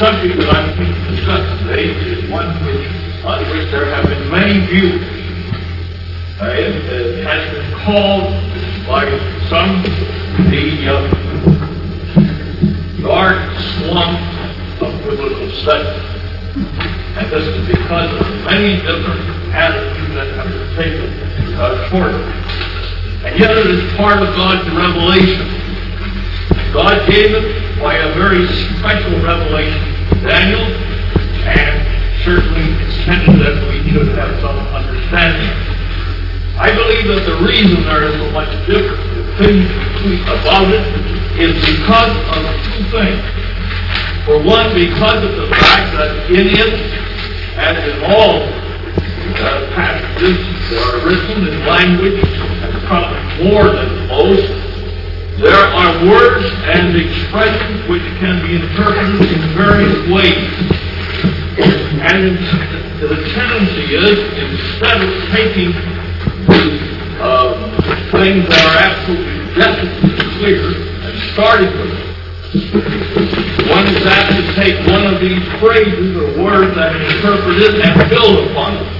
subject that I'm going to discuss today is one on which there have been many views. It has been called by some the dark slump of biblical study. And this is because of many different attitudes that have been taken toward it. And yet it is part of God's revelation. God gave it by a very special revelation to Daniel, and certainly intended that we should have some understanding. I believe that the reason there is so much different opinion about it is because of two things. For one, because of the fact that in it, as in all passages that are written in language, and probably more than most, there are words and expressions which can be interpreted in various ways. And the tendency is, instead of taking things that are absolutely definitely clear and starting with it, one is apt to take one of these phrases or words that is interpreted and build upon it.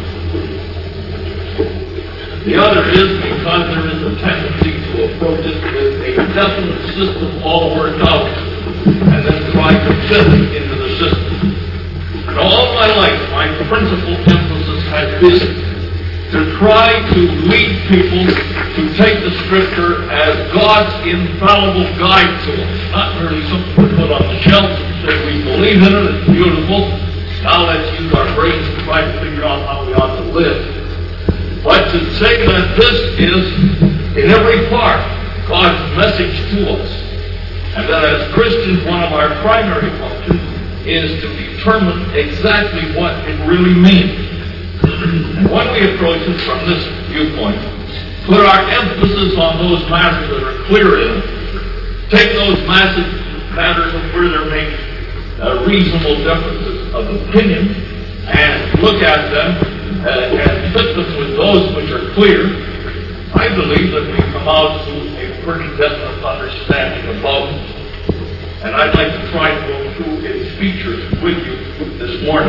The other is because there is a tendency to approach it with a definite system all worked out and then try to fit it into the system. And all my life, my principal emphasis has been to try to lead people to take the Scripture as God's infallible guide to us, not merely something to put on the shelf and say we believe in it, it's beautiful, now let's use our brains to try to figure out how we ought to live. But to say that this is, in every part, God's message to us, and that as Christians one of our primary functions is to determine exactly what it really means. And when we approach it from this viewpoint, put our emphasis on those matters that are clear in it, take those matters where there may be reasonable differences of opinion, and look at them and fit them with those which are clear, I believe that we come out to a pretty definite understanding about it. And I'd like to try to go through its features with you this morning.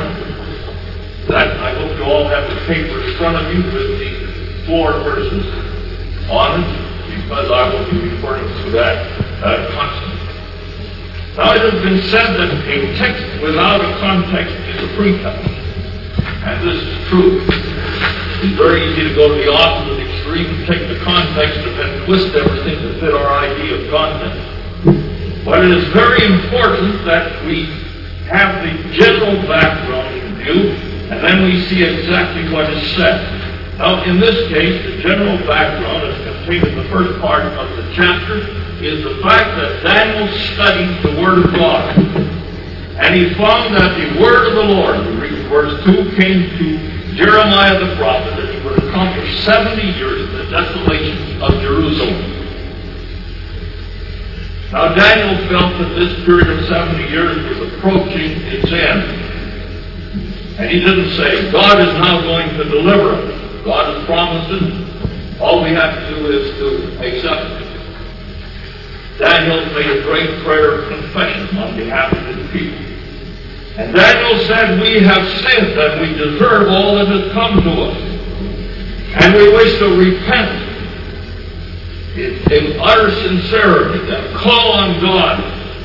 That I hope you all have the paper in front of you with the 4 verses on it, because I will be referring to that constantly. Now it has been said that a text without a context is a pretext. And this is true. It's very easy to go to the opposite extreme and take the context and then twist everything to fit our idea of context. But it is very important that we have the general background in view, and then we see exactly what is said. Now, in this case, the general background, as contained in the first part of the chapter, is the fact that Daniel studied the Word of God. And he found that the word of the Lord, verse 2, came to Jeremiah the prophet, that he would accomplish 70 years of the desolation of Jerusalem. Now Daniel felt that this period of 70 years was approaching its end. And he didn't say, God is now going to deliver us. God has promised it. All we have to do is to accept it. Daniel made a great prayer of confession on behalf of his people. And Daniel said, we have sinned and we deserve all that has come to us. And we wish to repent in utter sincerity and call on God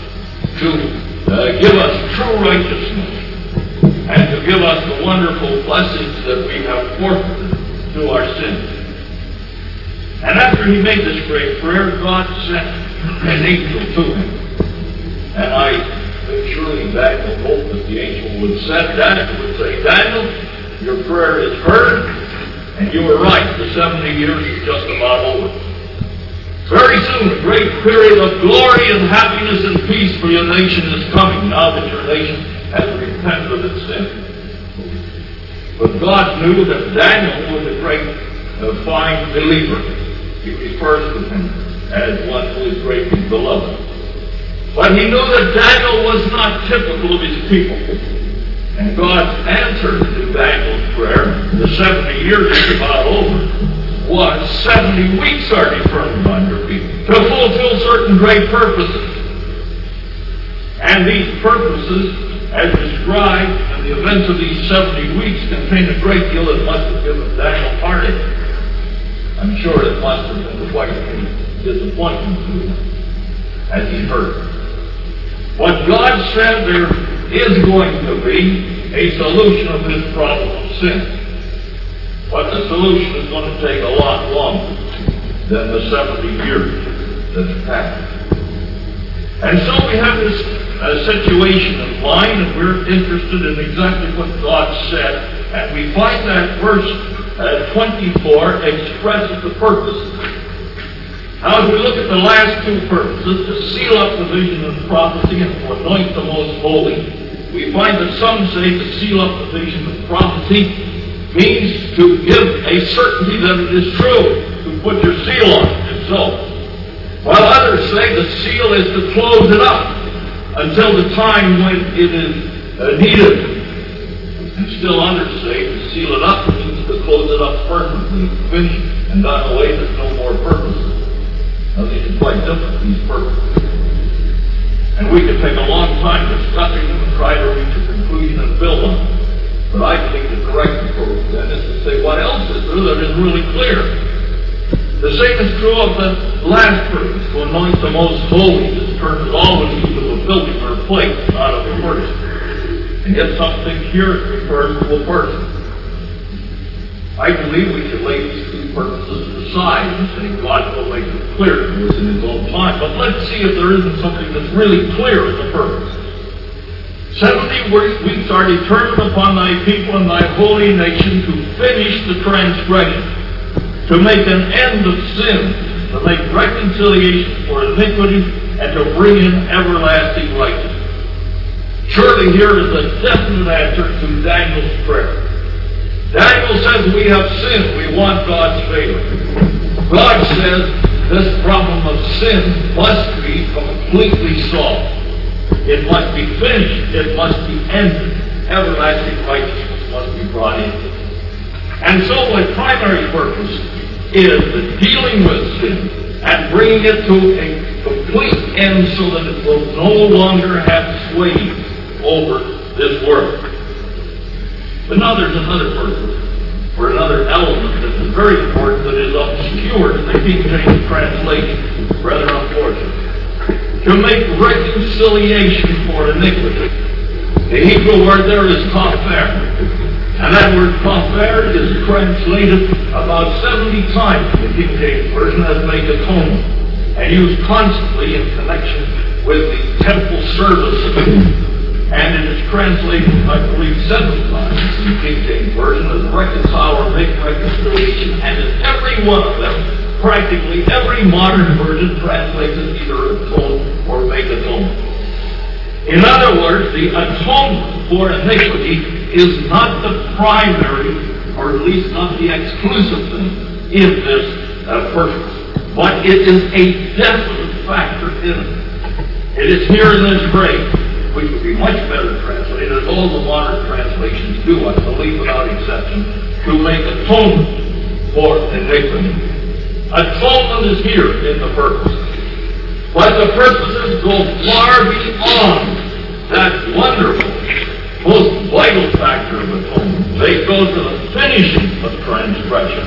to give us true righteousness and to give us the wonderful blessings that we have forfeited through our sins. And after he made this great prayer, God sent an angel to him. And I surely Daniel hoped that the angel would say, Daniel, your prayer is heard, and you were right. The 70 years is just about over. Very soon, a great period of glory and happiness and peace for your nation is coming, now that your nation has repented of its sin. But God knew that Daniel was a great, fine believer. He refers to him as one who is greatly beloved. But he knew that Daniel was not typical of his people. And God's answer to Daniel's prayer, the 70 years is about over, was 70 weeks are determined on your people to fulfill certain great purposes. And these purposes as described, and the events of these 70 weeks contain a great deal that must have given Daniel heartache. I'm sure it must have been quite a disappointment to him as he heard. But God said there is going to be a solution of this problem of sin. But the solution is going to take a lot longer than the 70 years that's passed. And so we have this situation in mind, and we're interested in exactly what God said. And we find that verse 24 expresses the purpose. Now, as we look at the last two purposes, to seal up the vision of prophecy and to anoint the most holy, we find that some say to seal up the vision of prophecy means to give a certainty that it is true, to put your seal on it, and so. While others say the seal is to close it up until the time when it is needed. And still others say to seal it up means to close it up permanently, finished, and done away, there's no more purposes. Now these are quite different, these purposes. And we could take a long time discussing them and try to reach a conclusion and build on them. But I believe the correct approach then is to say what else is there that is really clear. The same is true of the last purpose, to anoint the most holy. This term is always used of a building or a place, not of a person. And yet something here refers to a person. I believe we should lay these two purposes aside and say God will make it clear to us in His own time. But let's see if there isn't something that's really clear in the purpose. 70 weeks are determined upon thy people and thy holy nation to finish the transgression, to make an end of sin, to make reconciliation for iniquity, and to bring in everlasting righteousness. Surely here is a definite answer to Daniel's prayer. Daniel says we have sinned, we want God's favor. God says this problem of sin must be completely solved. It must be finished, it must be ended. Everlasting righteousness must be brought in. And so the primary purpose is the dealing with sin and bringing it to a complete end so that it will no longer have sway over this world. But now there's another purpose, or another element that is very important that is obscured in the King James translation, rather unfortunate. To make reconciliation for iniquity. The Hebrew word there is kafer. And that word kafer is translated about 70 times in the King James Version as make atonement, and used constantly in connection with the temple service. And it is translated, I believe, 7 times in the King James Version as reconcile or make reconciliation. And in every one of them, practically every modern version translates it either atone or make atonement. In other words, the atonement for iniquity is not the primary, or at least not the exclusive thing in this purpose. But it is a definite factor in it. It is here in this grave, which would be much better translated, as all the modern translations do, I believe without exception, to make atonement for iniquity. Atonement is here in the purpose. But the purposes go far beyond that wonderful, most vital factor of atonement. They go to the finishing of transgression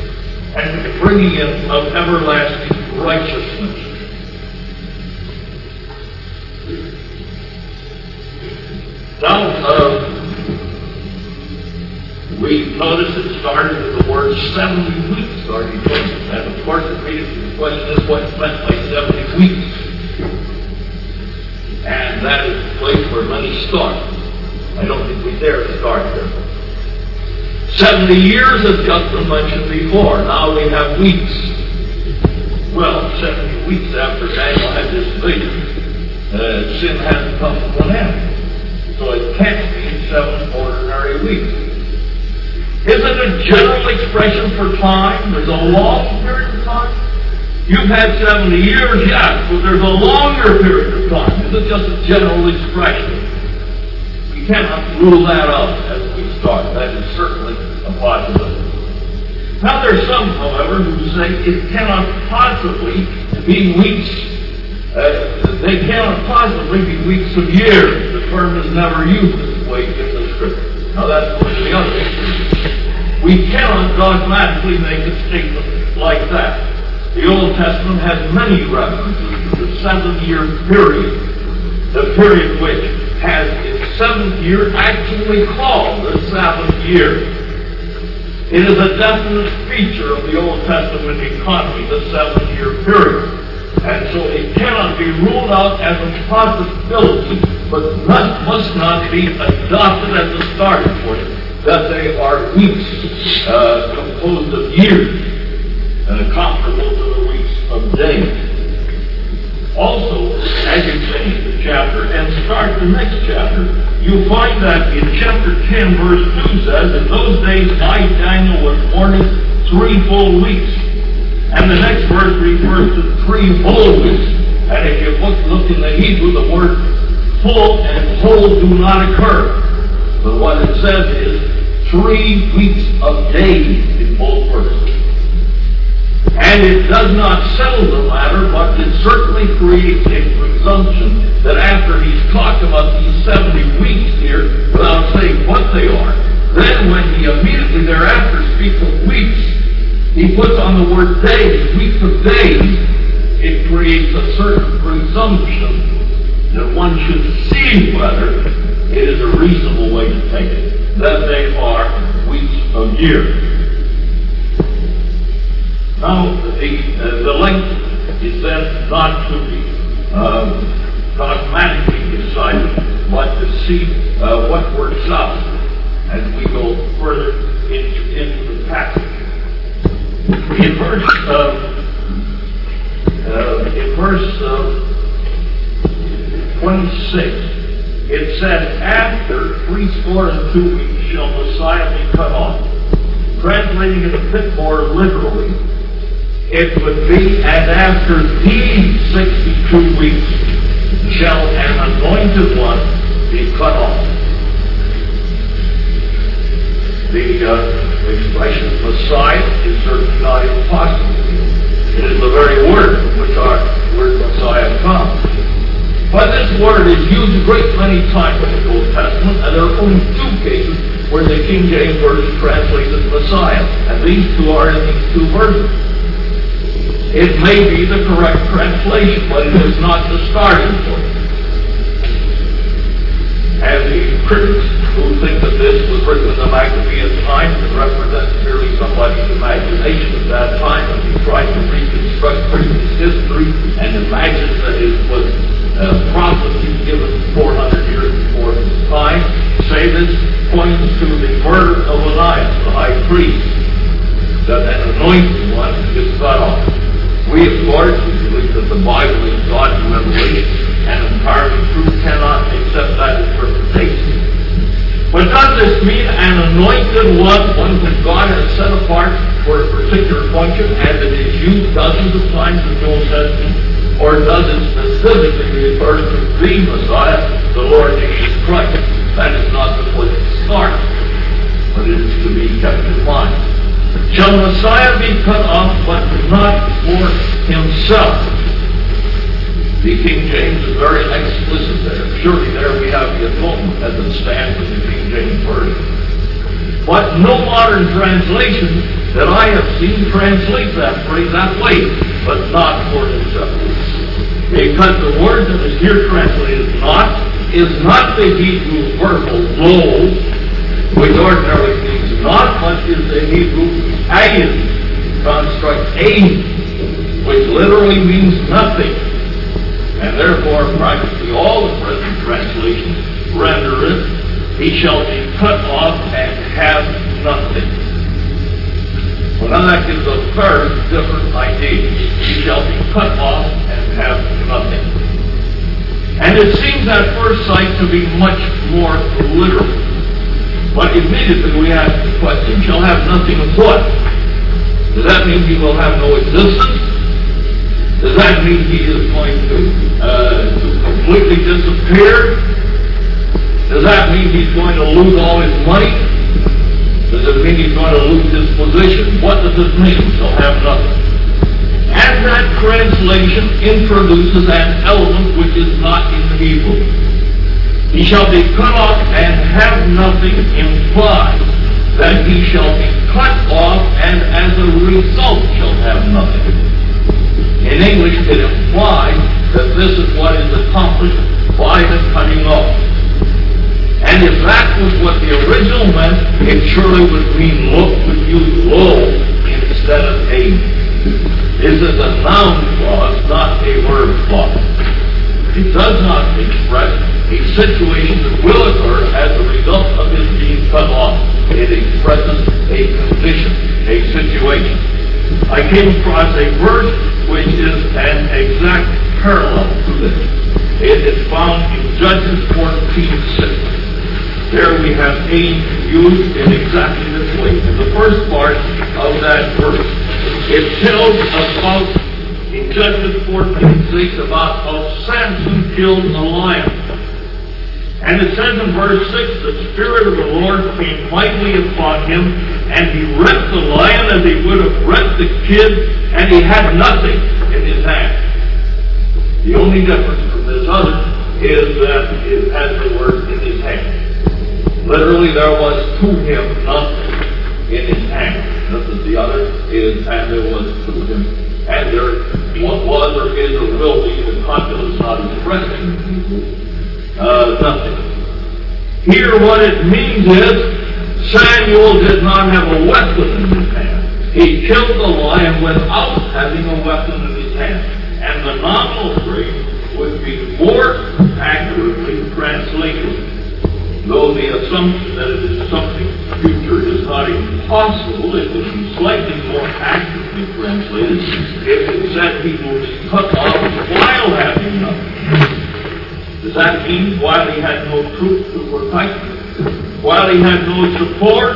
and the bringing in of everlasting righteousness. Now, we notice it started with the word 70 weeks, and of course it raises the question is what's meant by 70 weeks. And that is the place where many start. I don't think we dare start there. 70 years has just been mentioned before. Now we have weeks. Well, 70 weeks after Daniel had this vision, sin hasn't come to an end. So it can't be 7 ordinary weeks. Is it a general expression for time? There's a long period of time. You've had 70 years, yes, but there's a longer period of time. Is it just a general expression? We cannot rule that out as we start. That is certainly a possibility. Now there's some, however, who say it cannot possibly be weeks They cannot possibly be weeks of years. The term is never used this way in the Scripture. Now that's one of the other things. We cannot dogmatically make a statement like that. The Old Testament has many references to the 7-year period, the period which has its 7th year actually called the Sabbath year. It is a definite feature of the Old Testament economy, the 7-year period. And so it cannot be ruled out as a possibility, but must not be adopted as a starting point, that they are weeks composed of years, comparable to the weeks of days. Also, as you finish the chapter and start the next chapter, you find that in chapter 10, verse 2 says, "In those days I, Daniel, was mourning 3 full weeks." And the next verse refers to 3 whole weeks. And if you look in the Hebrew, the word full and whole do not occur. But what it says is 3 weeks of days in both verses. And it does not settle the matter, but it certainly creates a presumption that after he's talked about these 70 weeks here, without saying what they are, then when he immediately thereafter speaks of weeks, he puts on the word days, weeks of days. It creates a certain presumption that one should see whether it is a reasonable way to take it, that they are weeks of years. Now, the length is then not to be dogmatically decided, but to see what works out as we go further into the passage. In verse 26, it said, "After 62 weeks shall Messiah be cut off." Translating it a bit more literally, it would be, "And after these 62 weeks shall an anointed one be cut off." The expression Messiah is certainly not impossible. It is the very word from which our word Messiah comes. But this word is used a great many times in the Old Testament, and there are only 2 cases where the King James Version translates it Messiah, and these 2 are in these 2 verses. It may be the correct translation, but it is not the starting point. And the critics who think that this was written in the Maccabean time and represents merely somebody's imagination at that time, and he tried to reconstruct previous history and imagine that it was prophecy given 400 years before his time, say this points to the murder of Elias, the high priest, that an anointed one is cut off. We, of course, believe that the Bible is God's revelation, and entirely true, cannot accept that interpretation. But does this mean an anointed one whom God has set apart for a particular function, as it is used dozens of times in the Old Testament? Or does it specifically refer to the Messiah, the Lord Jesus Christ? That is not the place to start, but it is to be kept in mind. Shall Messiah be cut off, but not for himself? The King James is very explicit there. Surely there we have the atonement as it stands in the King James Version. But no modern translation that I have seen translates that phrase that way, but not for himself. Because the word that is here translated is not the Hebrew verbal lo, which ordinarily means not, but is the Hebrew ayin, construct ayin, which literally means nothing. And therefore, practically all the present translations render it, "He shall be cut off and have nothing." Well, now that gives a very different idea. He shall be cut off and have nothing. And it seems at first sight to be much more literal. But immediately we ask the question, shall have nothing of what? Does that mean he will have no existence? Does that mean he is going to completely disappear? Does that mean he's going to lose all his money? Does it mean he's going to lose his position? What does it mean? He'll have nothing. And that translation introduces an element which is not in the Hebrew. He shall be cut off and have nothing implies that he shall be cut off and as a result shall have nothing. In English, it implies that this is what is accomplished by the cutting off. And if that was what the original meant, it surely would mean would use lo instead of a. This is a noun clause, not a verb clause. It does not express a situation that will occur as a result of his being cut off. It expresses a condition, a situation. I came across a verse which is an exact parallel to this. It is found in Judges 14:6. There we have aim used in exactly this way. In the first part of that verse, it tells about, in Judges 14:6, about how Samson killed a lion. And it says in verse 6, the Spirit of the Lord came mightily upon him, and he rent the lion as he would have rent the kid, and he had nothing in his hand. The only difference from this other is that it has the word in his hand. Literally, there was to him nothing in his hand. This is the other, is, and there was to him. And there what was or is or will be, the content is not expressing nothing. Here, what it means is, Samuel did not have a weapon in his hand. He killed the lion without having a weapon in his hand. And the nominal phrase would be more accurately translated. Though the assumption that it is something future is not impossible, it would be slightly more accurately translated if it said he will be cut off while having nothing. Does that mean while he had no troops to protect? While he had no support?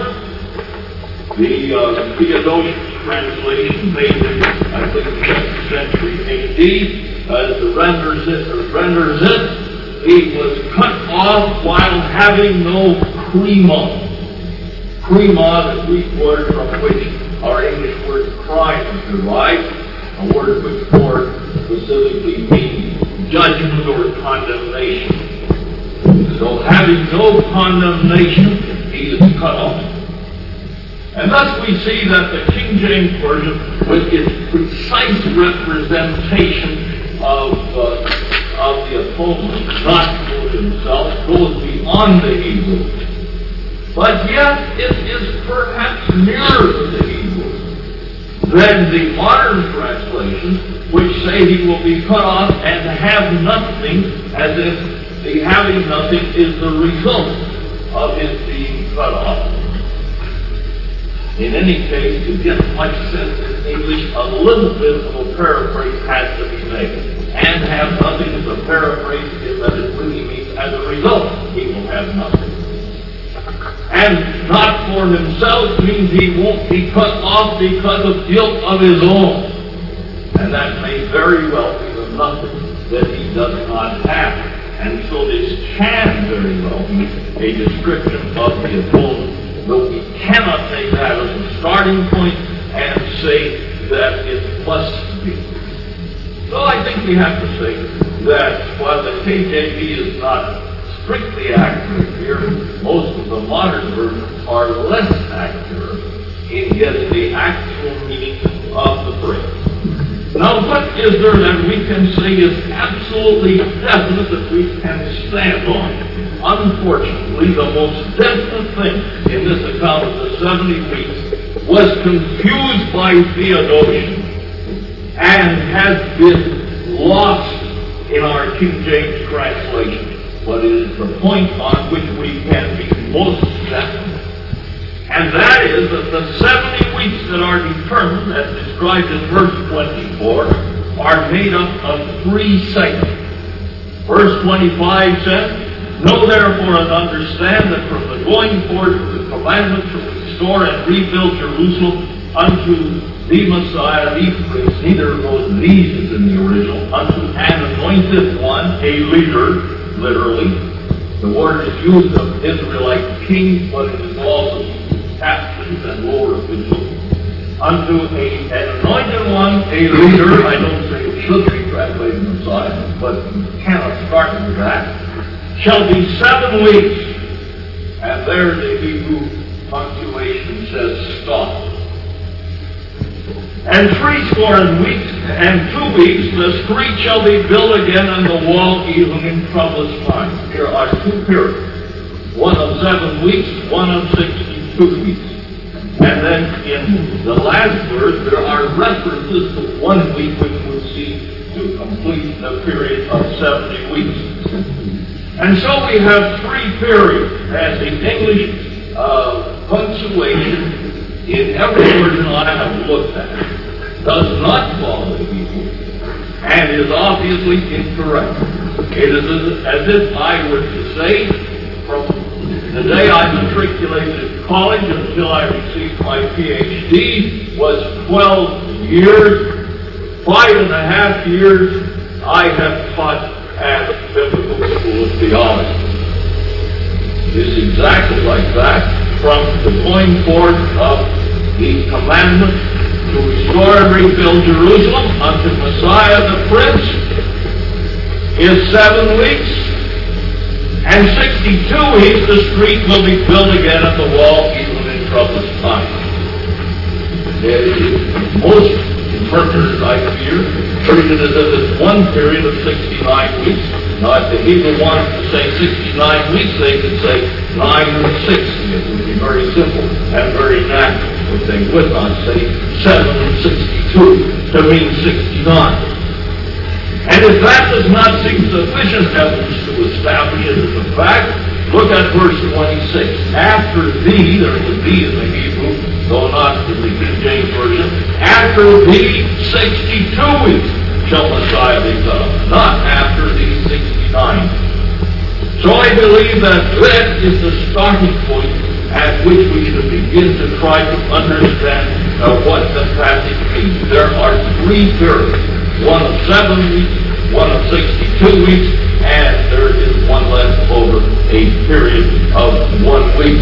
The Theodosian translation made in, I think, the 2nd century A.D. renders it, he was cut off while having no krima. Krima, the Greek word from which our English word crime is derived, a word which more specifically means judgment or condemnation. So having no condemnation, he is cut off. And thus we see that the King James Version, with its precise representation of the atonement, not for himself, goes beyond the Hebrew. But yet it is perhaps nearer to the Hebrew than the modern translations, which say he will be cut off and have nothing, as if the having nothing is the result of his being cut off. In any case, to get much sense in English, a little bit of a paraphrase has to be made. And have nothing is a paraphrase in that it really means as a result he will have nothing. And not for himself means he won't be cut off because of guilt of his own. And that may very well be the nothing that he does not have. And so this can very well be a description of the atonement, though we cannot take that as a starting point and say that it must be. So I think we have to say that while the KJV is not strictly accurate here, most of the modern versions are less accurate in getting the actual meaning of the phrase. Now, what is there that we can say is absolutely definite that we can stand on? Unfortunately, the most definite thing in this account of the 70 weeks was confused by Theodosian and has been lost in our King James translation. But it is the point on which we can be most definite. And that is that the 70 weeks that are determined, as described in verse 24, are made up of 3 segments. Verse 25 says, "Know therefore and understand that from the going forth of the commandment to restore and rebuild Jerusalem unto the Messiah, the priest," neither of those "these" is in the original, "unto an anointed one," a leader, literally. The word is used of Israelite kings, but it is also captains and lower officials. unto an anointed one, a leader. I don't say it should be translated Messiah, but you cannot start with that. Shall be 7 weeks. And there the Hebrew punctuation says stop. And 80 weeks and 2 weeks, the street shall be built again, and the wall even in troublous times. Here are 2 periods, one of 7 weeks, one of 62 weeks. And then in the last verse, there are references to 1 week, which would seem to complete the period of 70 weeks. And so we have 3 periods, and the English punctuation in every version I have looked at does not follow the Hebrew and is obviously incorrect. It is as if I were to say, from the day I matriculated at college until I received my PhD was 12 years, 5.5 years I have taught at the Biblical School of Theology. It's exactly like that, from the going forth of the commandment to restore and rebuild Jerusalem unto Messiah the Prince is 7 weeks, and 62 weeks the street will be built again and the wall even in troublous times. Most interpreters, I fear, treat it as if it's 1 period of 69 weeks. Now, if the Hebrew wanted to say 69 weeks, they could say 9 and 60. It would be very simple and very natural. But they would not say 7 and 62 to mean 69. And if that does not seem sufficient evidence to establish it as a fact, look at verse 26. After thee, there is a thee in the Hebrew, though not in the King James Version, after thee 62 weeks shall Messiah be come, not after these 69. So I believe that that is the starting point at which we should begin to try to understand what the passage means. There are 3 periods, one of 7 weeks, one of 62 weeks, and there is one left over, a period of 1 week.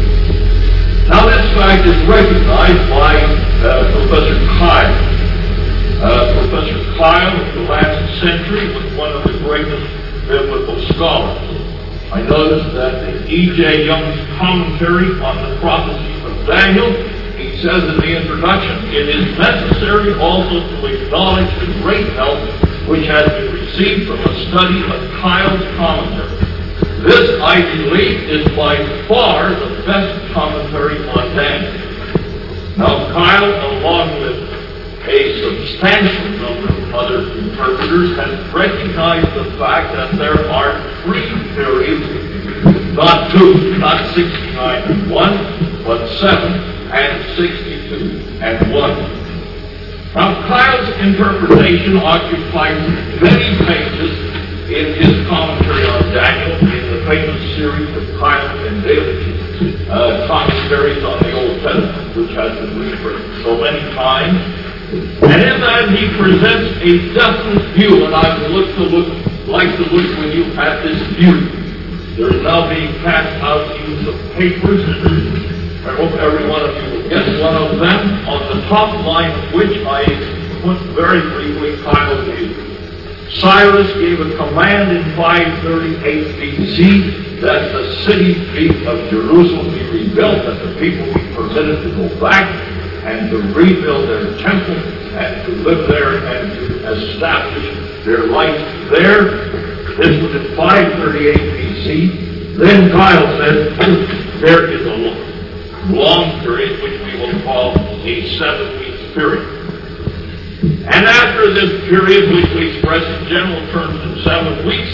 Now this fact is recognized by Professor Kyle. Professor Kyle of the last century was one of the greatest biblical scholars. I noticed that in E.J. Young's commentary on the prophecies of Daniel, he says in the introduction, it is necessary also to acknowledge the great help which has been received from a study of Kyle's commentary. This, I believe, is by far the best commentary on Daniel. Now, Kyle, along with a substantial number of other interpreters, has recognized the fact that there are 3 periods, not 2, not 69 and 1, but 7 and 62 and 1. Now, Kyle's interpretation occupies many pages in his commentary on Daniel, in the famous series of Kyle and David's commentaries on the Old Testament, which has been referred so many times. And in that he presents a definite view, and I would like to look with you at this view. There is now being passed out use of papers. I hope every one of you will get one of them, on the top line of which I put very briefly Kyle's view. Cyrus gave a command in 538 BC that the city of Jerusalem be rebuilt, that the people be permitted to go back and to rebuild their temple, and to live there, and to establish their life there. This was in 538 BC. Then Kyle said, there is a long period, which we will call a 7-week period. And after this period, which we express in general terms in 7 weeks,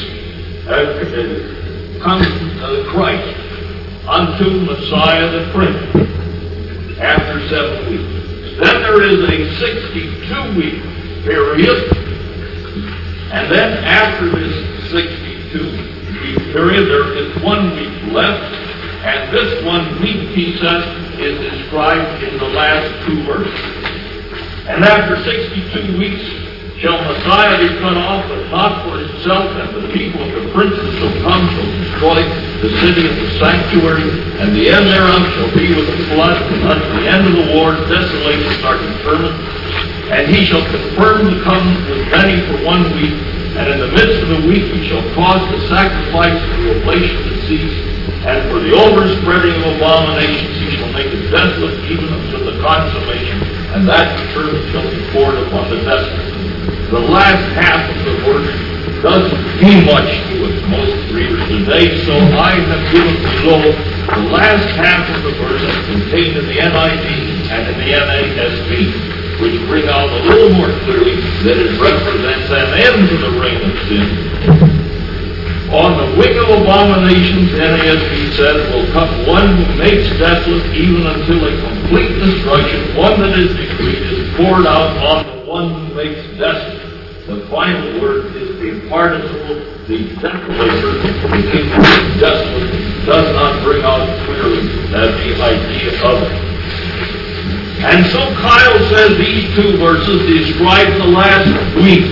comes Christ unto Messiah the Prince. After 7 weeks. Then there is a 62-week period, and then after this 62-week period, there is 1 week left, and this 1 week, he says, is described in the last 2 verses. And after 62 weeks, shall Messiah be cut off, but not for himself, and the people of the princes shall come, shall destroy the city and the sanctuary, and the end thereof shall be with the flood, and unto the end of the war desolations are determined. And he shall confirm the covenant with many for 1 week, and in the midst of the week he shall cause the sacrifice and the oblation to cease, and for the overspreading of abominations he shall make it desolate even until the consummation, and that determined shall be poured upon the desolate. The last half of the verse doesn't mean much to us, most readers today, so I have given below the last half of the verse as contained in the NIV and in the NASB, which bring out a little more clearly that it represents an end to the reign of sin. On the wing of abominations, NASB says, will come one who makes desolate even until a complete destruction. One that is decreed is poured out on the one who makes desolate. The final word is the participle, the desolator, the king who is desolate, does not bring out clearly the idea of it. And so Kyle says these 2 verses describe the last week.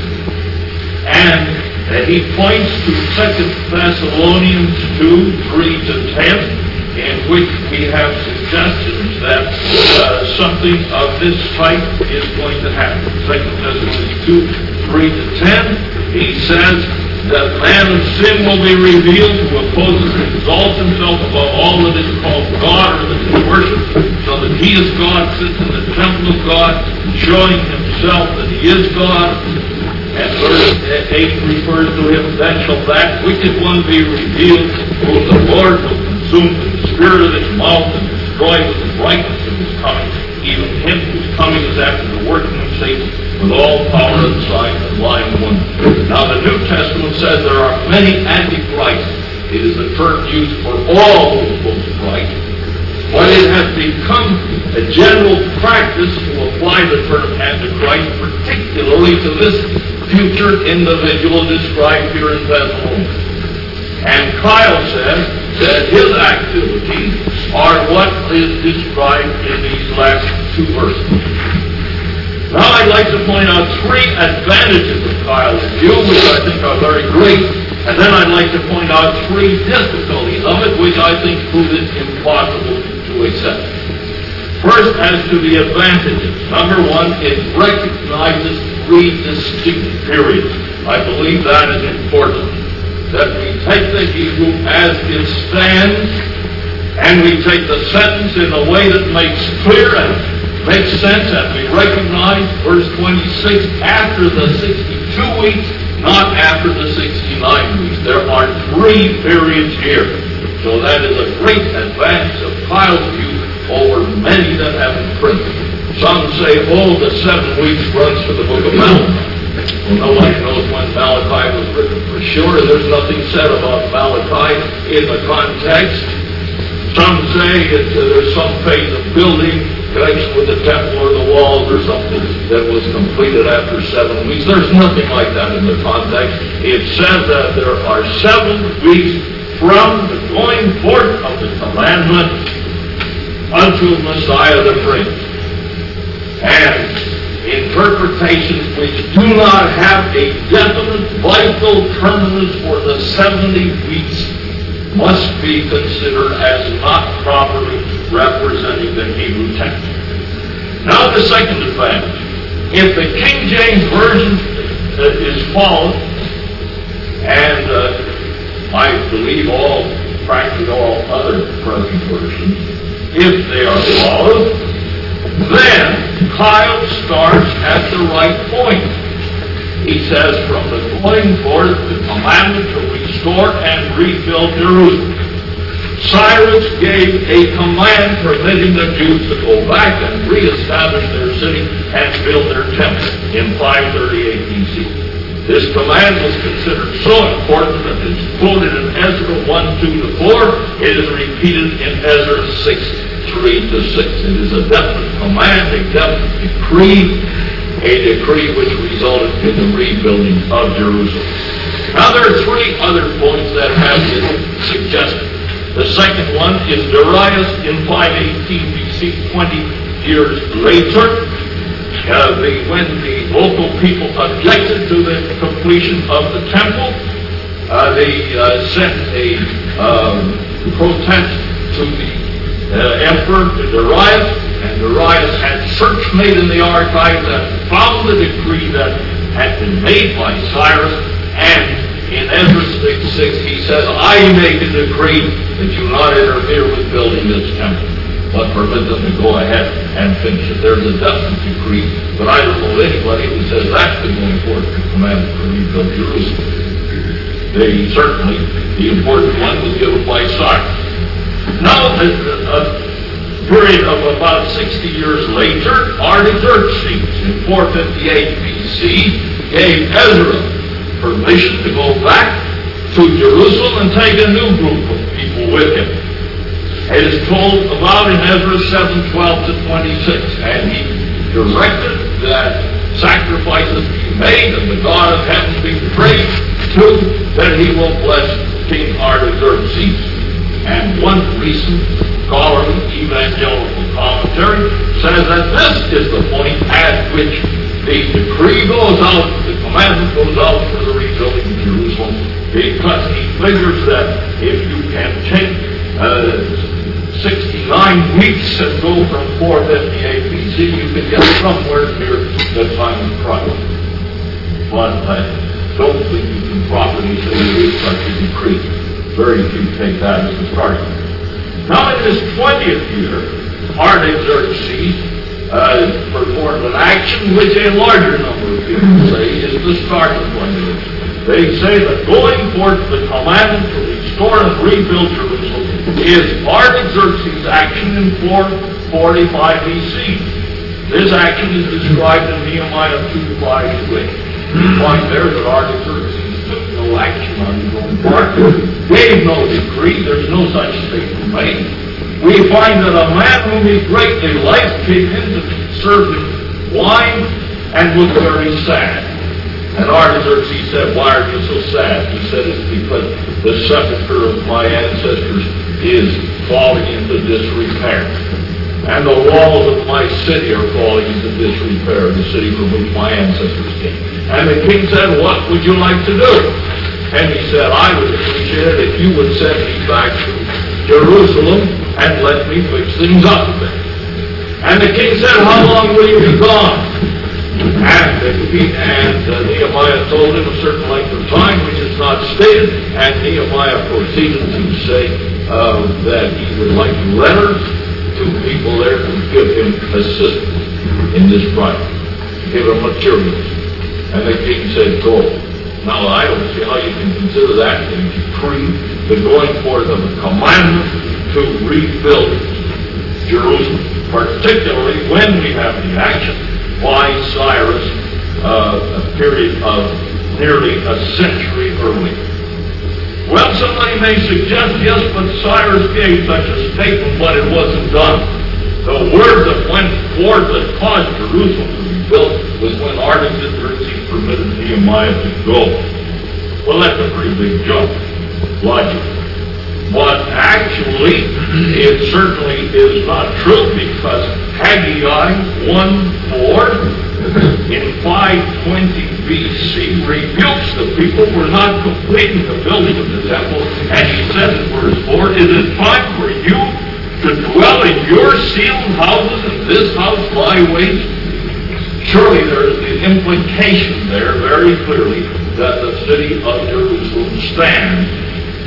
And he points to 2 Thessalonians 2:3-10, in which we have suggestions that something of this type is going to happen. 2 Thessalonians 2:3-10, he says that man of sin will be revealed, who opposes and exalts himself above all that is called God or that is worshipped, so that he is God, sits in the temple of God, showing himself that he is God. And verse 8 refers to him, then shall that wicked one be revealed, whom the Lord will consume with the spirit of his mouth and destroy with the brightness of his coming. Even him whose coming is after the working of Satan, with all power and signs and lying wonders. Now the New Testament says there are many antichrists. It is a term used for all who oppose Christ. But it has become a general practice to apply the term antichrist, particularly to this future individual described here in Thessalonians. And Kyle says that his activities are what is described in these last 2 verses. Now I'd like to point out 3 advantages of Kyle's view, which I think are very great, and then I'd like to point out 3 difficulties of it, which I think prove it impossible to accept. First, as to the advantages. Number 1, it recognizes 3 distinct periods. I believe that is important. That we take the Hebrew as it stands, and we take the sentence in a way that makes clear and makes sense, and we recognize verse 26, after the 62 weeks, not after the 69 weeks. There are 3 periods here. So that is a great advance of Kyle's view over many that have been printed. Some say, the 7 weeks runs to the book of Malachi. Well, nobody knows when Malachi was written for sure. There's nothing said about Malachi in the context. Some say there's some phase of building, connection with the temple or the walls or something that was completed after 7 weeks. There's nothing like that in the context. It says that there are 7 weeks from the going forth of the commandment unto Messiah the Prince. And interpretations which do not have a definite vital terminus for the 70 weeks must be considered as not properly representing the Hebrew text. Now the second advantage. If the King James Version is followed, and I believe practically all other present versions, if they are followed, then Kyle starts at the right point. He says, from the going forth the commandment to restore and rebuild Jerusalem. Cyrus gave a command permitting the Jews to go back and reestablish their city and build their temple in 538 BC. This command was considered so important that it is quoted in Ezra 1:2-4. It is repeated in Ezra 6:3-6. It is a definite command, a definite decree, a decree which resulted in the rebuilding of Jerusalem. Now there are 3 other points that have been suggested. The second one is Darius in 518 BC, 20 years later. when the local people objected to the completion of the temple, they sent a protest to the Emperor Darius, and Darius had search made in the archives and found the decree that had been made by Cyrus, and in Ezra 6:6 he says, I make a decree that you not interfere with building this temple, but permit them to go ahead and finish it. There's a definite decree, but I don't know anybody who says that's been going forth to command to rebuild Jerusalem. Certainly, the important one was given by Cyrus. Now, a period of about 60 years later, Artaxerxes in 458 BC gave Ezra permission to go back to Jerusalem and take a new group of people with him. It is told about in Ezra 7:12 to 26, and he directed that sacrifices be made and the God of heaven be prayed to, that he will bless King Artaxerxes. And one recent scholarly evangelical commentary says that this is the point at which the decree goes out, the commandment goes out for the rebuilding of Jerusalem, because he figures that if you can take 69 weeks and go from 458 BC, you can get somewhere near the time of Christ. But I don't think you can properly say there is such a decree. Very few take that as the starting point. Now in his 20th year, Artaxerxes performed an action which a larger number of people say is the starting point of it. They say that going forth the commandment to restore and rebuild Jerusalem is Artaxerxes' action in 445 BC. This action is described in Nehemiah 2:5-8. You find there that Artaxerxes took no action on his own part, gave no decree, there's no such statement made. We find that a man whom he greatly liked came in to serve him wine and was very sad. And Artaxerxes said, why are you so sad? He said, it's because the sepulchre of my ancestors is falling into disrepair. And the walls of my city are falling into disrepair, the city from which my ancestors came. And the king said, what would you like to do? And he said, I would appreciate it if you would send me back to Jerusalem and let me fix things up a bit. And the king said, how long will you be gone? And Nehemiah told him a certain length of time, which is not stated, and Nehemiah proceeded to say that he would like letters to people there to give him assistance in this project, give him materials. And the king said, go. Now, I don't see how you can consider that a decree, the going forth of a commandment to rebuild Jerusalem, particularly when we have the action by Cyrus, a period of nearly a century earlier. Well, somebody may suggest, yes, but Cyrus gave such a statement, but it wasn't done. The word that went forth that caused Jerusalem to be built was when Artaxerxes permitted Nehemiah to go. Well, that's a pretty big jump, logically. But actually, it certainly is not true, because Haggai 1:4 in 520 BC rebukes the people for not completing the building of the temple, and he says in verse 4, is it time for you to dwell in your sealed houses and this house lie waste? Surely there is the implication there very clearly that the city of Jerusalem stands.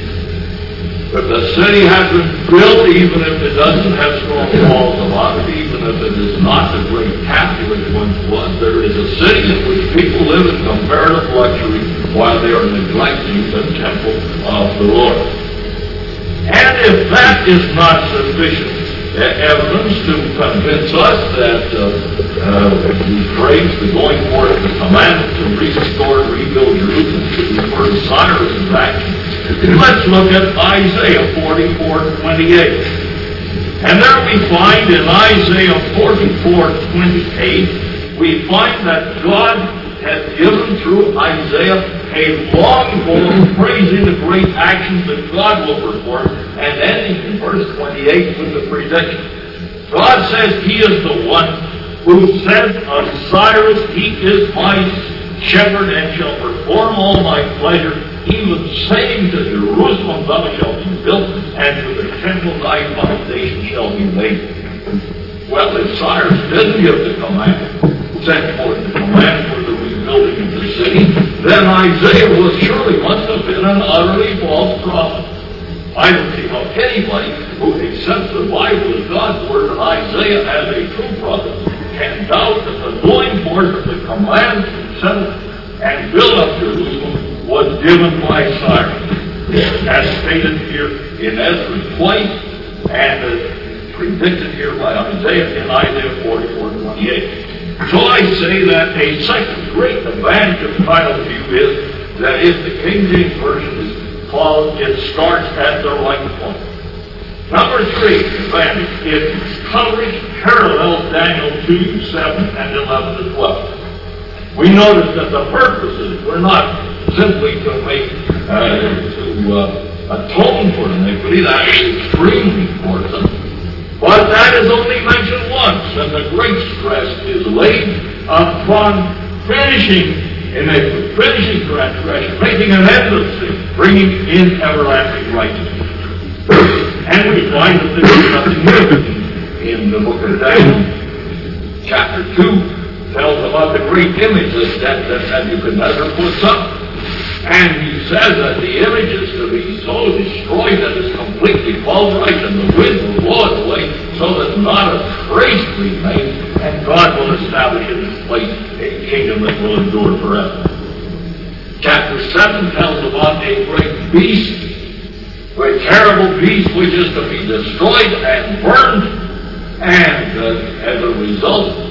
If the city has been built, even if it doesn't have strong walls about it, even if it is not the great capital it once was, there is a city in which people live in comparative luxury while they are neglecting the temple of the Lord. And if that is not sufficient evidence to convince us that we praise the going forth of the commandment to restore and rebuild Jerusalem to refer to Cyrus' action, let's look at Isaiah 44:28. And there we find in Isaiah 44:28, we find that God has given through Isaiah a long poem praising the great actions that God will perform, and ending in verse 28 with the prediction. God says He is the one who said of Cyrus, he is my shepherd and shall perform all my pleasure, even saying to Jerusalem, thou shalt be built, and to the temple thy foundation shall be laid. Well, if Cyrus didn't give the command, sent forth the command for the rebuilding of the city, then Isaiah must have been an utterly false prophet. I don't see how anybody who accepts the Bible as God's word and Isaiah as a true prophet can doubt that the going forth of the command to settle and build up Jerusalem was given by Cyrus, as stated here in Ezra twice, and predicted here by Isaiah in Isaiah 44:28. So I say that a second great advantage of title view is that if the King James Version is followed, it starts at the right point. Number 3 advantage is coverage parallels Daniel 2, 7, and 11 to 12. We notice that the purposes were not simply to make, atone for iniquity. That is extremely important. But that is only mentioned once, and the great stress is laid upon finishing iniquity, finishing transgression, making an end of sin, bringing in everlasting righteousness. And we find that there is nothing new in the book of Daniel. Chapter 2 tells about the great image that Nebuchadnezzar puts up. And he says that the image is to be so destroyed that it's completely pulverized and the wind will blow it away so that not a trace remains, and God will establish in its place a kingdom that will endure forever. Chapter 7 tells about a great beast, a terrible beast which is to be destroyed and burned, and as a result,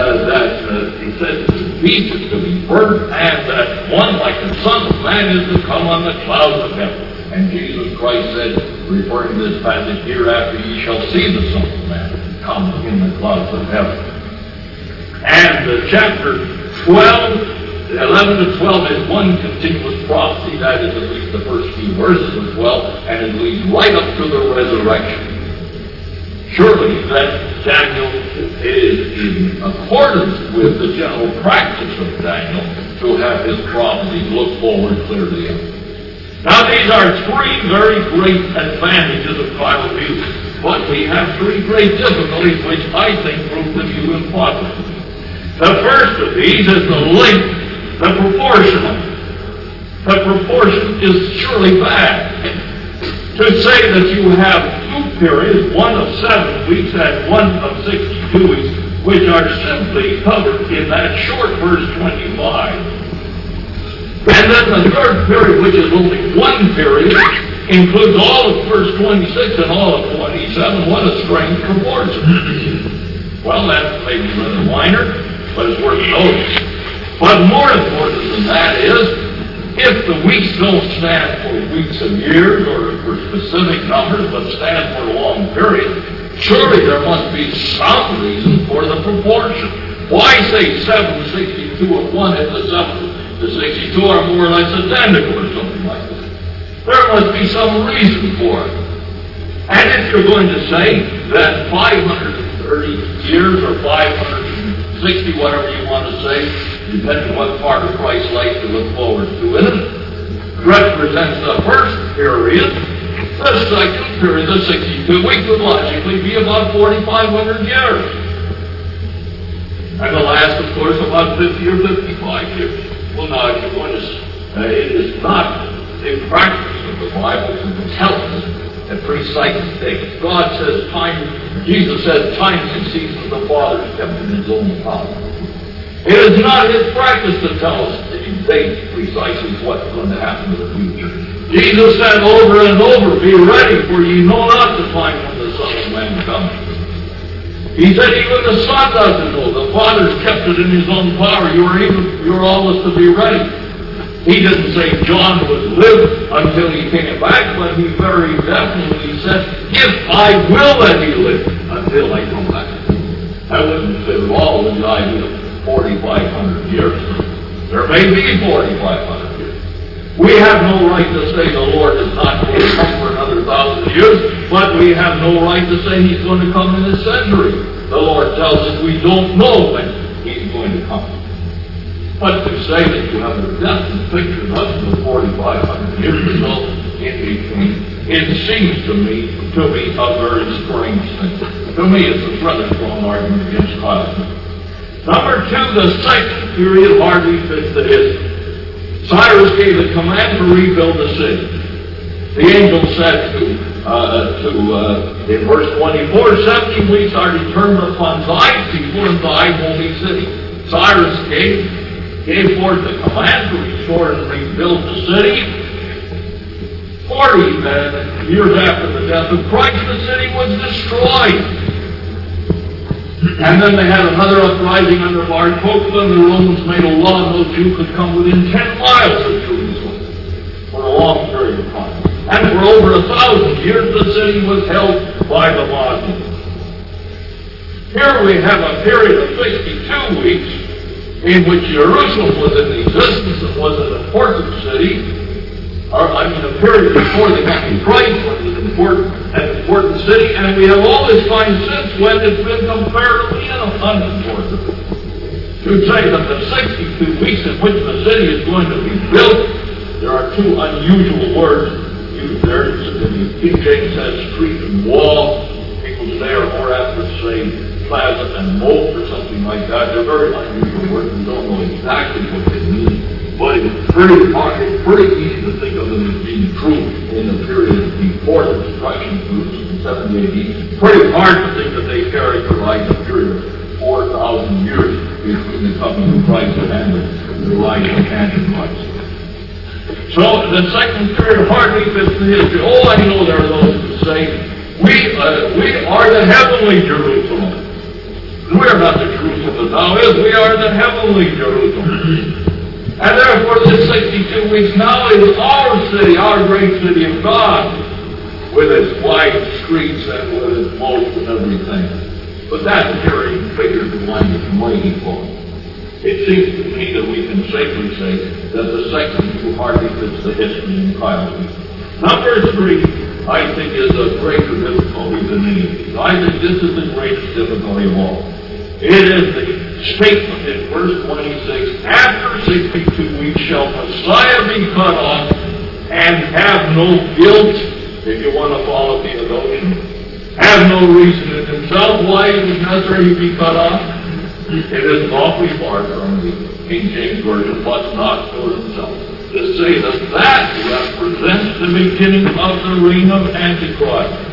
he says the beast is to be burnt, and that one like the Son of Man is to come on the clouds of heaven. And Jesus Christ said, referring to this passage, hereafter ye shall see the Son of Man come in the clouds of heaven. And chapter 12, 11 to 12 is one continuous prophecy. That is at least the first few verses of 12, and it leads right up to the resurrection. Surely that Daniel is in accordance with the general practice of Daniel to have his prophecies look forward clearly. Now these are 3 very great advantages of Bible view, but we have 3 great difficulties which I think prove the view impossible. The first of these is the length, the proportion. The proportion is surely bad. To say that you have 2 periods, one of 7 weeks and one of 62 weeks, which are simply covered in that short verse 25. And then the third period, which is only 1 period, includes all of verse 26 and all of 27. What a strange proportion. Well, that may be rather minor, but it's worth noting. But more important than that is, if the weeks don't stand for weeks and years or for specific numbers, but stand for a long period, surely there must be some reason for the proportion. Why say 7 62 of 1 if the 7 to 62 are more or less identical or something like that? There must be some reason for it. And if you're going to say that 530 years or 560, whatever you want to say, depending on what part of Christ's life to look forward to in it, represents the first period. The second period, the 62 weeks, would logically be about 4,500 years. And the last, of course, about 50 or 55 years. Well, now, if you're going to, it is not a practice of the Bible to tell us a precise date. God says time, Jesus says times and seasons the Father is kept in his own power. It is not his practice to tell us the date precisely what's going to happen in the future. Jesus said over and over, be ready, for ye know not the time when the Son of Man comes. He said even the Son doesn't know. The Father's kept it in his own power. You're always to be ready. He didn't say John would live until he came back, but he very definitely said, if I will that he live until I come back. I wouldn't fit at all with the idea of 4,500 years. There may be 4,500 years. We have no right to say the Lord is not going to come for another 1,000 years, but we have no right to say he's going to come in a century. the Lord tells us we don't know when He's going to come. But to say that you have a definite picture of the 4,500 years or so in between, it seems to me a very strange thing. To me, it's a rather strong argument against Calvinism. Number two, the second period hardly fits the history. Cyrus gave the command to rebuild the city. The angel said in verse 24, 70 weeks are determined upon thy people and thy holy city. Cyrus gave forth the command to restore and rebuild the city. 40 years after the death of Christ, the city was destroyed. And then they had another uprising under Bar Kokhba, and the Romans made a law no Jew could come within 10 miles of Jerusalem for a long period of time. And for over 1,000 years, the city was held by the Muslims. Here we have a period of 62 weeks in which Jerusalem was in existence and was an important city. A period before the Antichrist was an important city, and we have all this time since when it's been comparatively unimportant. To say that the 62 weeks in which the city is going to be built, there are two unusual words used there. The King James says street and wall. People today are more apt to say plaza and moat or something like that. They're very unusual words. We don't know exactly what they mean. But it's pretty easy to think of them as being true in the period before the destruction of 70 AD. Pretty hard to think that they characterize a period of 4,000 years between the coming of Christ and the rise of Antichrist. So the second period hardly fits the history. Oh, I know there are those who say, we are the heavenly Jerusalem. We are not the Jerusalem that now is, we are the heavenly Jerusalem. And therefore, this 62 weeks now is our city, our great city of God, with its wide streets and with its moats and everything. But that's carrying figurative language way equal. It seems to me that we can safely say that the second two hardly fits the history in Calvinism. Number three, I think, is a greater difficulty than any of these. I think this is the greatest difficulty of all. It is the statement in verse 26, after 62 weeks shall Messiah be cut off and have no guilt, if you want to follow theologian, have no reason in himself why it was necessary to be cut off. It is awfully far from the King James Version, but not for himself. To say that represents the beginning of the reign of Antichrist.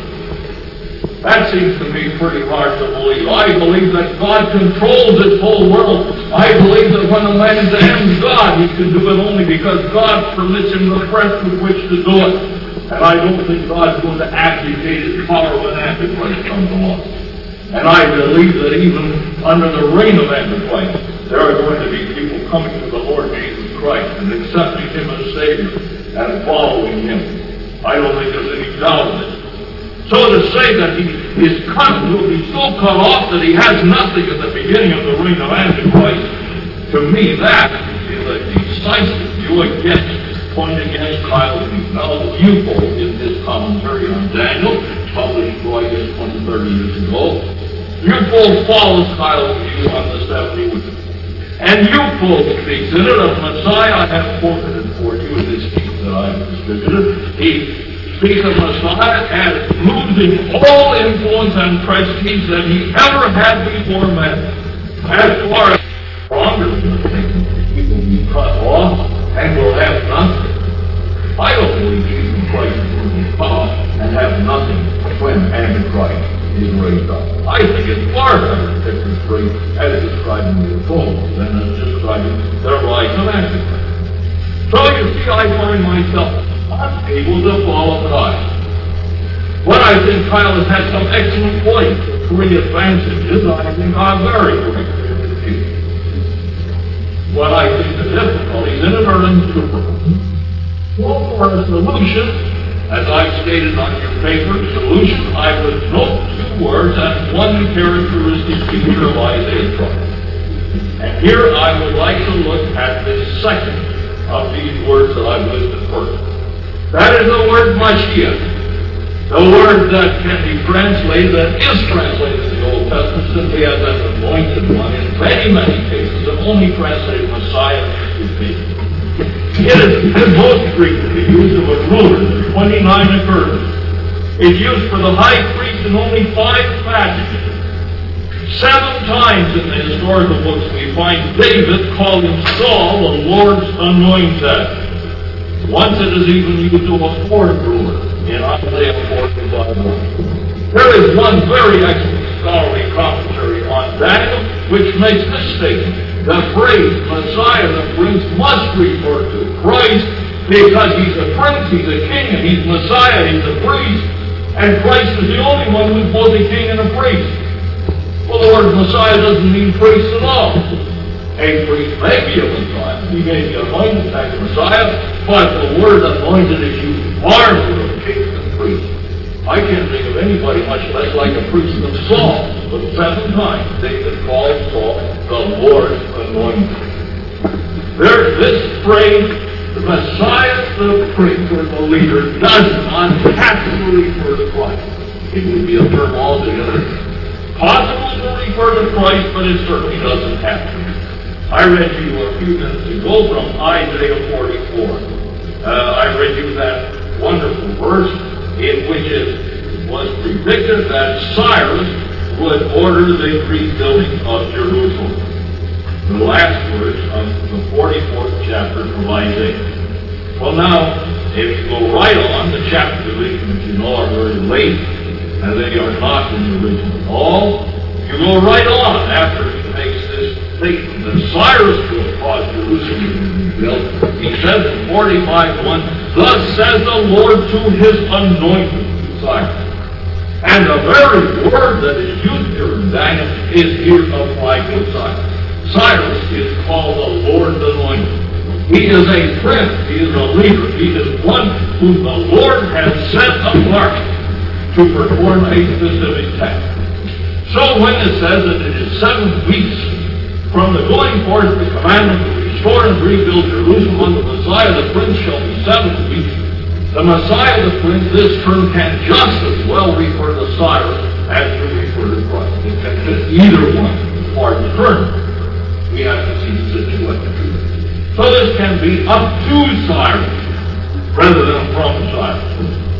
That seems to me pretty hard to believe. I believe that God controls this whole world. I believe that when a man damns God, he can do it only because God permits him the breath with which to do it. And I don't think God's going to abdicate his power when Antichrist comes along. And I believe that even under the reign of Antichrist, there are going to be people coming to the Lord Jesus Christ and accepting him as Savior and following him. I don't think there's any doubt of it. So to say that he is will be so cut off that he has nothing at the beginning of the reign of Antichrist, to me that is a decisive view pointing against Calvinism. Now, Eupold, in his commentary on Daniel, published, I guess, 20, 30 years ago, Eupold follows Calvin's view on the 70 weeks. And Eupold speaks in it of Messiah. I have quoted it for you in this piece that I have distributed. He speaks of Messiah as losing all influence and prestige that he ever had before men. As far as stronger than he will be cut off and will have nothing. I don't believe Jesus Christ will be cut off and have nothing when Antichrist is raised up. I think it's far better to demonstrate as describing the Atonement than as describing the rise of Antichrist. So you see, I find myself unable to follow Christ. What I think Kyle has had some excellent points, three advantages, I think are very great. What I think the difficulties in it are insuperable. Well, for a solution, as I've stated on your paper, solution, I would note two words and one characteristic feature of Isaiah's prophet. And here I would like to look at the second of these words that I've listed first. That is the word Mashiach. The word that can be translated, that is translated in the Old Testament simply as an anointed one in many, many cases, and only translated Messiah to be. It is most frequently used of a ruler in 29 occurrences. It's used for the high priest in only 5 passages. 7 times in the historical books we find David calling Saul the Lord's anointed. Once it is even used of a foreign ruler in Isaiah 45:1. There is one very excellent scholarly commentary on Daniel which makes this statement. The phrase Messiah, the prince, must refer to Christ because he's a prince, he's a king, and he's Messiah, he's a priest, and Christ is the only one who's both a king and a priest. Well, the word Messiah doesn't mean priest at all. A priest may be a Messiah, he may be anointed as Messiah, but the word anointed is used far more of king than priest. I can't think of anybody much less like a priest than Saul, but 7 times David called Saul the Lord's anointed. This phrase, the Messiah, the priest, or the leader, does not have to refer to Christ. It would be a term altogether possible to refer to Christ, but it certainly doesn't have to. I read to you a few minutes ago from Isaiah 44. I read you that wonderful verse in which it was predicted that Cyrus would order the rebuilding of Jerusalem. The last verse of the 44th chapter of Isaiah. Well, now, if you go right on, the chapter divisions, you know, are very late, and they are not in the original at all. You go right on after he makes this statement that Cyrus will cause Jerusalem to be rebuilt. He says in 45:1, "Thus says the Lord to his anointed Cyrus." And the very word that is used here in Daniel is here applied to Cyrus. Cyrus is called the Lord's anointed. He is a prince. He is a leader. He is one whom the Lord has set apart to perform a specific task. So when it says that it is 7 weeks from the going forth of the commandment to restore and rebuild Jerusalem unto the Messiah, the prince shall be 7 weeks. The Messiah, the prince, this term can just as well refer to Cyrus as to refer to Christ. It can fit either one part of the term. We have to see the situation. So this can be up to Cyrus rather than from Cyrus.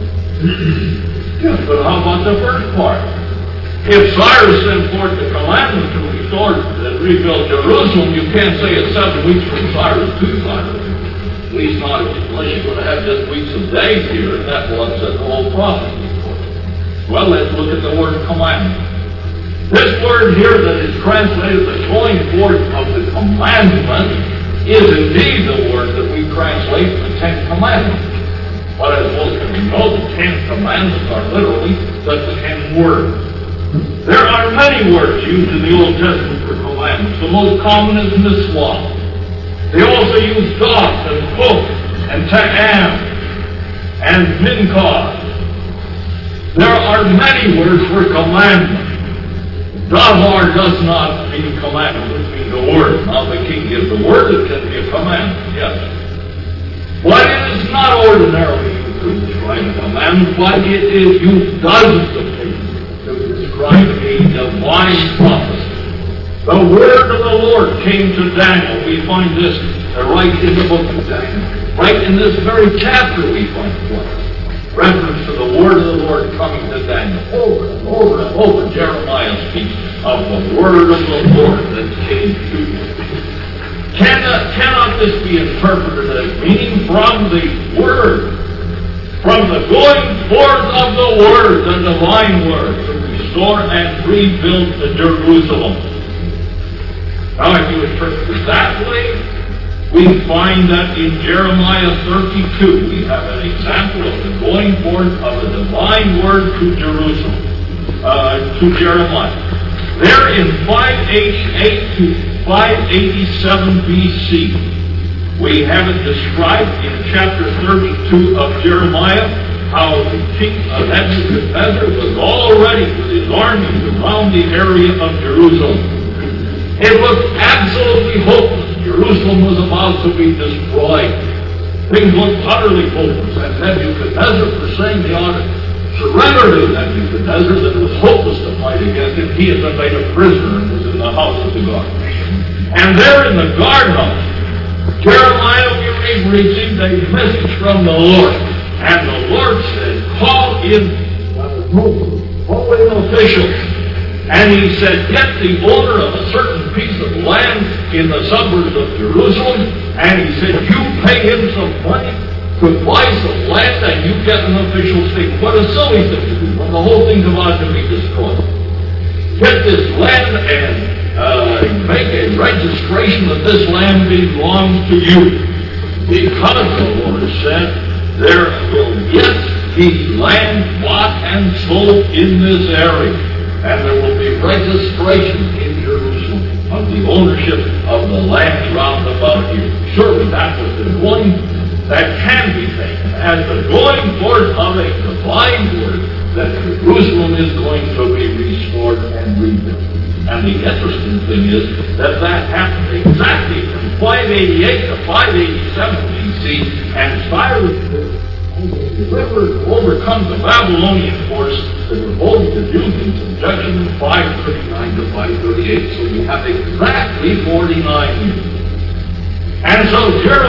Yes, but how about the first part? If Cyrus sent forth the commandment to restore and rebuild Jerusalem, you can't say it's 7 weeks from Cyrus to Cyrus. At least not unless you're going to have just weeks and days here, and that will upset the whole process. Well, let's look at the word commandment. This word here that is translated the going forth of the commandment is indeed the word that we translate the 10 Commandments. But as most of you know, the 10 Commandments are literally the 10 words. There are many words used in the Old Testament for commandments. The most common is mitzvah. They also use dot and hook and ta'am and minkah. There are many words for commandment. Davar does not mean commandment, it means a word. Now the king gives the word, it can be a commandment, yes. But it is not ordinarily used to describe a commandment, but it is used dozens of times to describe a divine prophecy. The word of the Lord came to Daniel. We find this right in the book of Daniel. Right in this very chapter we find reference to the word of the Lord coming to Daniel. Over and over and over, Jeremiah speaks of the word of the Lord that came to him. Cannot this be interpreted as meaning from the word, from the going forth of the word, the divine word, to restore and rebuild the Jerusalem? Now, if you interpret it that way, we find that in Jeremiah 32, we have an example of the going forth of the divine word to Jerusalem, to Jeremiah. There in 588 to 587 BC, we have it described in chapter 32 of Jeremiah, how the king of Nebuchadnezzar was already with his armies around the area of Jerusalem. It looked absolutely hopeless. Jerusalem was about to be destroyed. Things looked utterly hopeless. And Nebuchadnezzar, for saying they ought to surrender to Nebuchadnezzar, that it was hopeless to fight against him. He had been made a prisoner and was in the house of the guard. And there in the guardhouse, Jeremiah received a message from the Lord. And the Lord said, call in officials. And he said, get the owner of a certain piece of land in the suburbs of Jerusalem. And he said, you pay him some money to buy some land and you get an official statement. What a silly thing to do when the whole thing's about to be destroyed. Get this land and make a registration that this land belongs to you. Because the Lord said, there will yet be land bought and sold in this area. And there will be registration in Jerusalem of the ownership of the land round about you. Surely that was the going that can be taken as the going forth of a divine word that Jerusalem is going to be restored and rebuilt. And the interesting thing is that happened exactly from 588 to 587 BC, and Cyrus overcome the Babylonian force that revolted the Jews in subjection in 539 to 538. So we have exactly 49 years. And so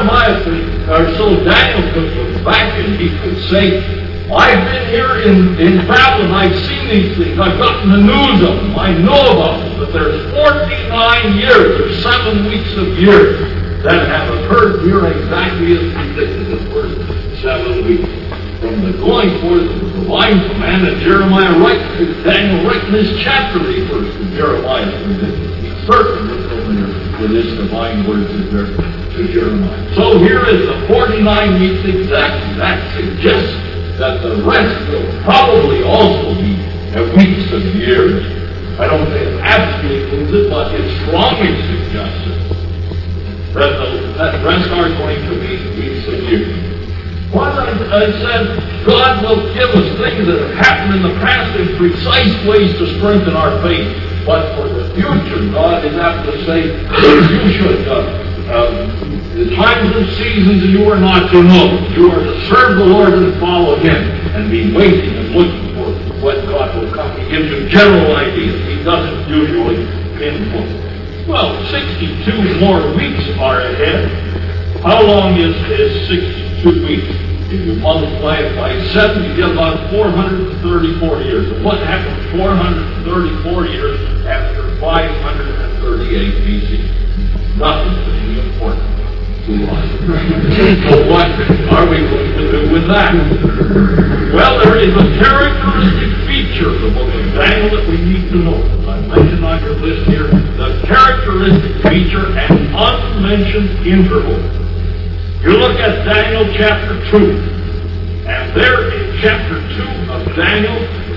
Daniel could look back and he could say, I've been here in Babylon, I've seen these things, I've gotten the news of them, I know about them, but there's 49 years or 7 weeks of years that have occurred here exactly as predicted the first 7 weeks. From the going forth of the divine command that Jeremiah Daniel right in this chapter refers to Jeremiah. He's certainly familiar with this divine word to Jeremiah. So here is the 49 weeks exactly. That suggests that the rest will probably also be weeks of years. I don't say it absolutely proves it, but it strongly suggests it. That rest are going to be weeks of years. What I said, God will give us things that have happened in the past in precise ways to strengthen our faith. But for the future, God is apt to say, you should, the times and seasons you are not to know. You are to serve the Lord and follow Him and be waiting and looking for what God will come. He gives you general ideas. He doesn't usually pinpoint. Well, 62 more weeks are ahead. How long is 62 weeks? If you multiply it by 7, you get about 434 years. And what happened 434 years after 538 BC? Nothing really important to us. So what are we going to do with that? Well, there is a characteristic feature of the book of Daniel that we need to know. I mentioned on your list here the characteristic feature and unmentioned interval. You look at Daniel chapter 2, and there in chapter 2 of Daniel,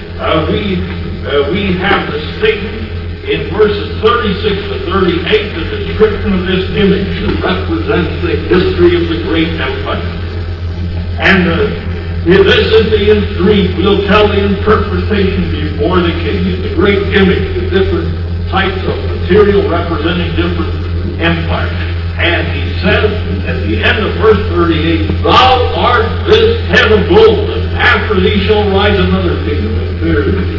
we have the statement in verses 36 to 38, the description of this image that represents the history of the great empire. And this is the dream. We'll tell the interpretation before the king. It's a great image with different types of material representing different empires. And he says at the end of verse 38, Thou art this head of gold, and after thee shall rise another kingdom inferior to thee.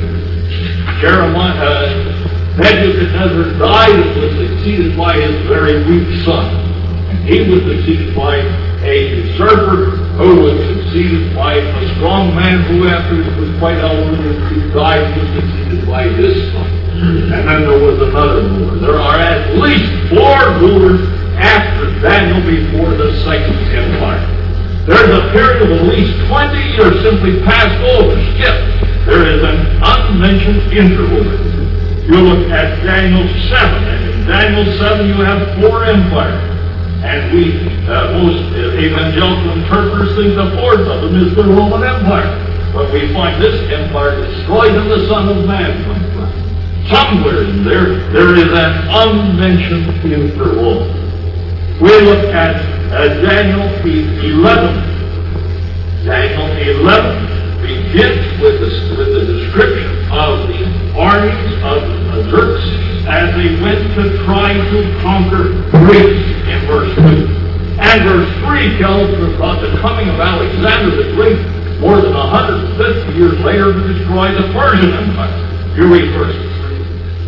Nebuchadnezzar died and was succeeded by his very weak son. And he was succeeded by a usurper who was succeeded by a strong man who after he was quite elderly and died was succeeded by his son. And then there was another ruler. There are at least 4 rulers after Daniel before the second empire. There's a period of at least 20 years simply passed over, skipped. There is an unmentioned interval. You look at Daniel 7, and in Daniel 7 you have 4 empires. And most evangelical interpreters think the 4th of them is the Roman Empire. But we find this empire destroyed and the Son of Man comes back. Somewhere in there is an unmentioned interval. We look at Daniel 11. Daniel 11 begins with the description of the armies of Xerxes as they went to try to conquer Greece in verse 2. And verse 3 tells us about the coming of Alexander the Great more than 150 years later to destroy the Persian Empire. You read verses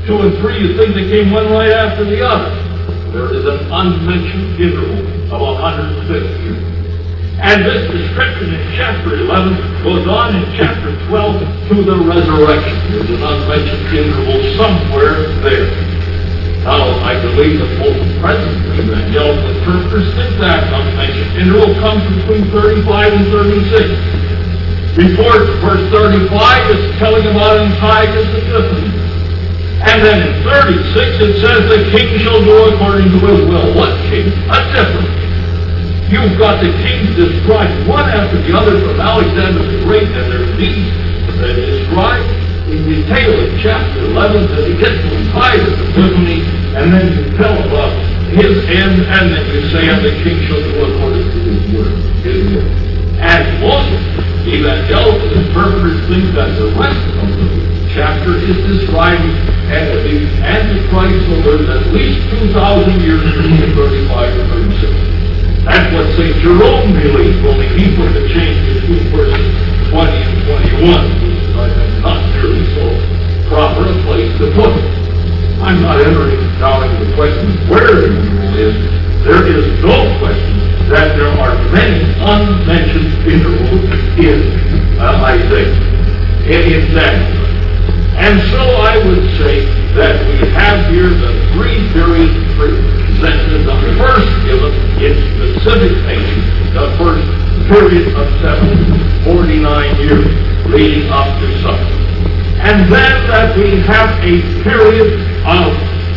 2 and 3, you think they came one right after the other. There is an unmentioned interval of 150 years. And this description in chapter 11 goes on in chapter 12 to the resurrection. There's an unmentioned interval somewhere there. Now, I believe that most present evangelical interpreters think that unmentioned interval comes between 35 and 36. Before verse 35, it's telling about Antiochus Epiphanes. And then in 36, it says the king shall do according to his will. What king? A different king. You've got the kings described one after the other from Alexander the Great and their deeds described in detail in chapter 11 that he gets to Antiochus Epiphanes, and then you tell about his end, and then you say, and the king shall do according to his word, his will. And most evangelical interpreters think that the rest of the chapter is describing the Antichrist who lives at least 2,000 years between 35 and 36. That's what St. Jerome believed, only he put the change between verses 20 and 21, which is, I think, not nearly so proper a place to put it. I'm not entering now into the question of where the interval is. There is no question that there are many unmentioned intervals in Isaiah, in Daniel. And so I would say that we have here the three periods presented. The first given in specific nature, the first period of 749 years leading up to Supper. And then that we have a period of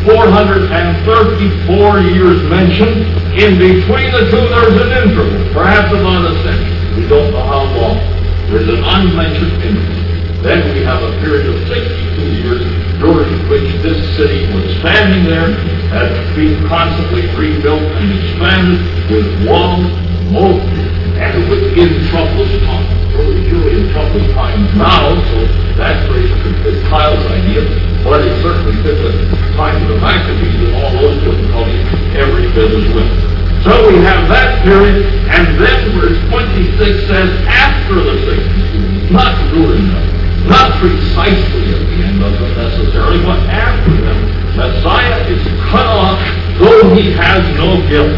434 years mentioned. In between the two, there's an interval, perhaps about a century. We don't know how long. There's an unmentioned interval. Then we have a period of 62 years during which this city was standing there, being constantly rebuilt and expanded with walls, moats, and within troublous times. Well, we're in troublous times now, so that's basically Kyle's idea, but it certainly fits the time of the Maccabees and all those difficulties every bit as well. So we have that period, and then verse 26 says, after the 62, not during them. Not precisely at the end of them necessarily, but after them, Messiah is cut off, though he has no guilt.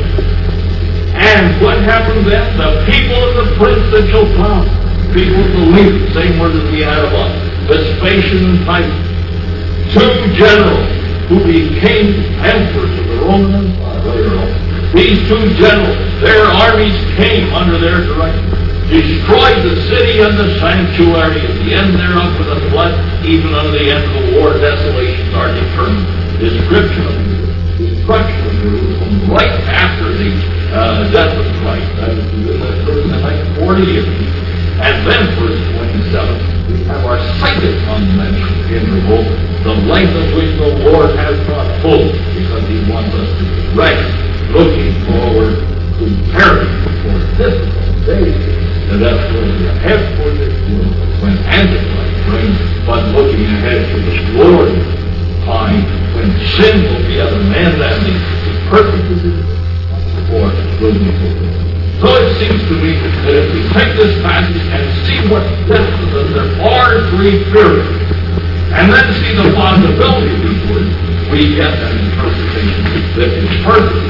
And what happens then? The people of the prince that shall come, people of the leader, same word as we had about Vespasian and Titus, two generals who became emperors of the Roman Empire. These two generals, their armies came under their direction, destroyed the city and the sanctuary, at the end thereof with a flood, even unto the end of the war. Desolations are determined. Description of the destruction of Jerusalem right after the death of Christ. That is the 40 years. And then verse 27, we have our second unmentioned interval, the length of which the Lord has not told, because he wants us to be ready, looking forward, preparing for difficult days. And that's where we are headed for this world when Antichrist reigns, but looking ahead to the glorious time when sin will be at an end and the purpose of it will be fulfilled. So it seems to me that if we take this passage and see what there are three periods, and then see the possibility of these words, we get an interpretation that is perfect